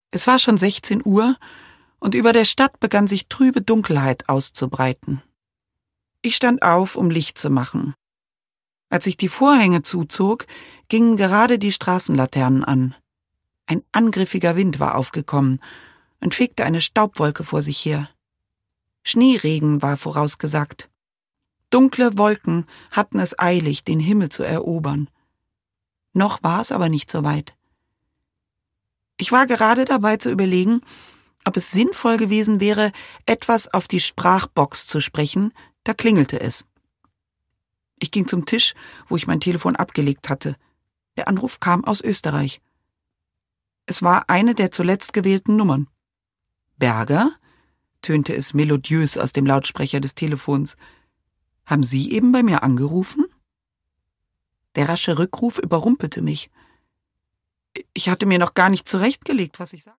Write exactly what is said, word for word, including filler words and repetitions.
Es war schon sechzehn Uhr und über der Stadt begann sich trübe Dunkelheit auszubreiten. Ich stand auf, um Licht zu machen. Als ich die Vorhänge zuzog, gingen gerade die Straßenlaternen an. Ein angriffiger Wind war aufgekommen und fegte eine Staubwolke vor sich her. Schneeregen war vorausgesagt. Dunkle Wolken hatten es eilig, den Himmel zu erobern. Noch war es aber nicht so weit. Ich war gerade dabei zu überlegen, ob es sinnvoll gewesen wäre, etwas auf die Sprachbox zu sprechen, da klingelte es. Ich ging zum Tisch, wo ich mein Telefon abgelegt hatte. Der Anruf kam aus Österreich. Es war eine der zuletzt gewählten Nummern. »Berger?« tönte es melodiös aus dem Lautsprecher des Telefons. »Haben Sie eben bei mir angerufen?« Der rasche Rückruf überrumpelte mich. Ich hatte mir noch gar nicht zurechtgelegt, was ich sagte.